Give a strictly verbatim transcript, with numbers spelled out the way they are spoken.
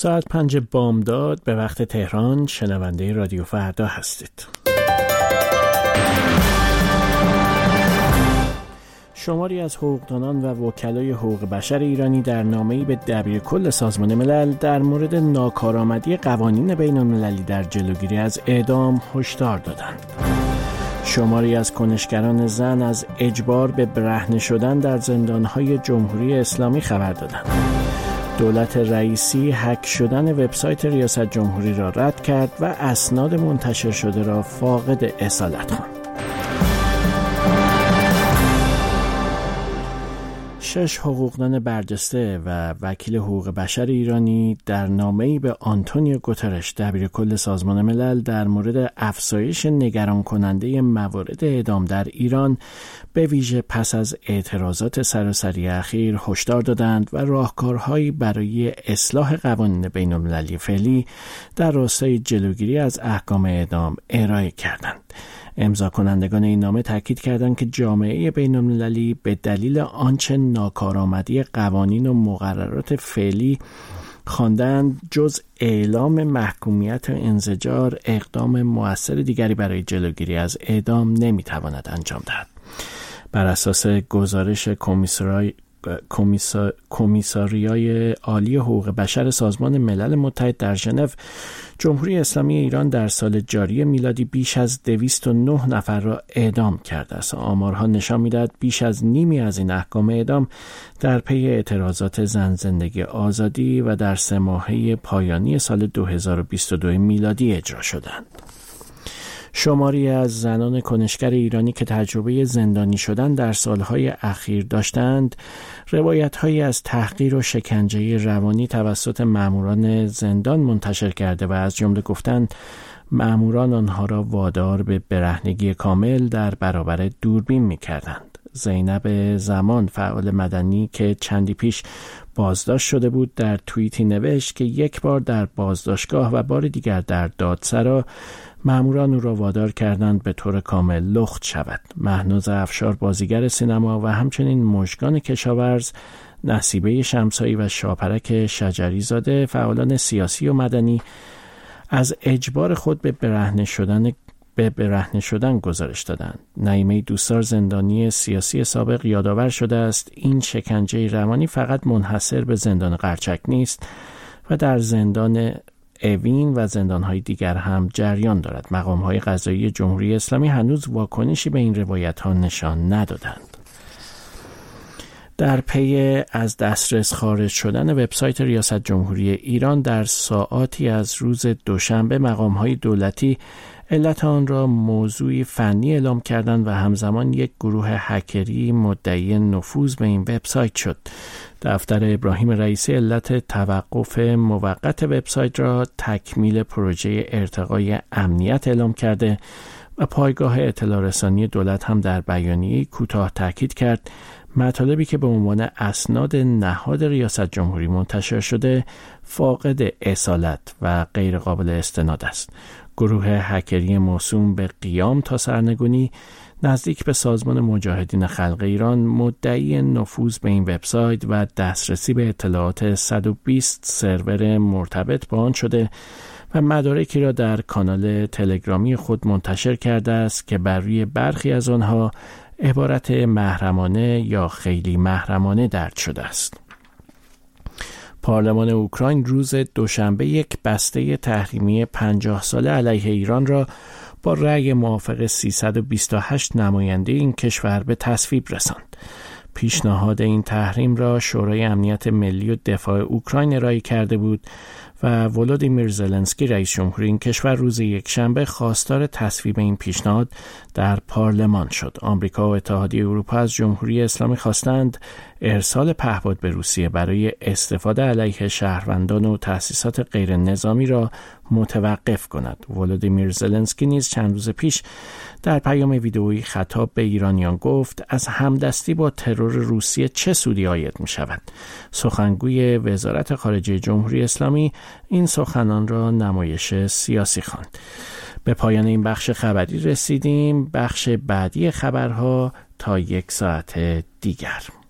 ساعت پنج بامداد به وقت تهران. شنونده رادیو فردا هستید. شماری از حقوقدانان و وکلای حقوق بشر ایرانی در نامه‌ای به دبیرکل سازمان ملل در مورد ناکارآمدی قوانین بین‌المللی در جلوگیری از اعدام هشدار دادند. شماری از کنشگران زن از اجبار به برهنه شدن در زندان‌های جمهوری اسلامی خبر دادند. دولت رئیسی هک شدن وبسایت ریاست جمهوری را رد کرد و اسناد منتشر شده را فاقد اصالت خواند. شش حقوقدان برجسته و وکیل حقوق بشر ایرانی در نامه‌ای به آنتونیو گوترش دبیرکل سازمان ملل در مورد افزایش نگران کننده موارد اعدام در ایران به ویژه پس از اعتراضات سراسری اخیر هشدار دادند و راهکارهایی برای اصلاح قوانین بین‌المللی فعلی در راستای جلوگیری از احکام اعدام ارائه کردند. امضا کنندگان این نامه تاکید کردند که جامعه بین‌المللی به دلیل آنچه ناکارآمدی قوانین و مقررات فعلی خواندند جز اعلام محکومیت و انزجار اقدام مؤثر دیگری برای جلوگیری از اعدام نمیتواند انجام دهد. بر اساس گزارش کمیسرای کمیسا... کمیساریای عالی حقوق بشر سازمان ملل متحد در ژنو، جمهوری اسلامی ایران در سال جاری میلادی بیش از دویست و نه نفر را اعدام کرده است. آمارها نشان می‌دهد بیش از نیمی از این احکام اعدام در پی اعتراضات زن زندگی آزادی و در سه ماهه پایانی سال دو هزار و بیست و دو میلادی اجرا شدند. شماری از زنان کنشگر ایرانی که تجربه زندانی شدن در سالهای اخیر داشتند، روایت‌هایی از تحقیر و شکنجه روانی توسط ماموران زندان منتشر کرده و از جمله گفتند ماموران آنها را وادار به برهنگی کامل در برابر دوربین می‌کردند. زینب زمان، فعال مدنی که چندی پیش بازداشت شده بود، در توییتی نوشت که یک بار در بازداشتگاه و بار دیگر در دادسرا ماموران او را وادار کردند به طور کامل لخت شود. مهناز افشار، بازیگر سینما و همچنین مژگان کشاورز، نصیبه شمسایی و شاپرک شجری زاده، فعالان سیاسی و مدنی، از اجبار خود به برهنه شدن به برهنه شدن گزارش دادند. نعیمه دوستار، زندانی سیاسی سابق، یادآور شده است این شکنجه روانی فقط منحصر به زندان قرچک نیست و در زندان اوین و زندان‌های دیگر هم جریان دارد. مقام‌های قضایی جمهوری اسلامی هنوز واکنشی به این روایت‌ها نشان ندادند. در پی از دسترس خارج شدن وبسایت ریاست جمهوری ایران در ساعاتی از روز دوشنبه، مقام‌های دولتی علت آن را موضوعی فنی اعلام کردند و همزمان یک گروه هکری مدعی نفوذ به این وبسایت شد. دفتر ابراهیم رئیسی علت توقف موقت وبسایت را تکمیل پروژه ارتقای امنیت اعلام کرده و پایگاه اطلاع رسانی دولت هم در بیانیه کوتاه تاکید کرد مطالبی که به عنوان اسناد نهاد ریاست جمهوری منتشر شده فاقد اصالت و غیر قابل استناد است. گروه هکری موسوم به قیام تا سرنگونی نزدیک به سازمان مجاهدین خلق ایران مدعی نفوذ به این وبسایت و دسترسی به اطلاعات صد و بیست سرور مرتبط با آن شده و مدارکی را در کانال تلگرامی خود منتشر کرده است که بر روی برخی از آنها عبارت محرمانه یا خیلی محرمانه درج شده است. پارلمان اوکراین روز دوشنبه یک بسته تحریمی پنجاه ساله علیه ایران را با رأی موافق سیصد و بیست و هشت نماینده این کشور به تصویب رساند. پیشنهاد این تحریم را شورای امنیت ملی و دفاع اوکراین ارائه کرده بود و ولودیمیر زلنسکی رئیس جمهور این کشور روز یکشنبه خواستار تصویب این پیشنهاد در پارلمان شد. آمریکا و اتحادیه اروپا از جمهوری اسلامی خواستند ارسال پهپاد به روسیه برای استفاده علیه شهروندان و تأسیسات غیر نظامی را متوقف کند. ولودیمیر زلنسکی نیز چند روز پیش در پیام ویدئویی خطاب به ایرانیان گفت از همدستی با ترور روسیه چه سودی عاید می شود. سخنگوی وزارت خارجه جمهوری اسلامی این سخنان را نمایش سیاسی خواند. به پایان این بخش خبری رسیدیم. بخش بعدی خبرها تا یک ساعت دیگر.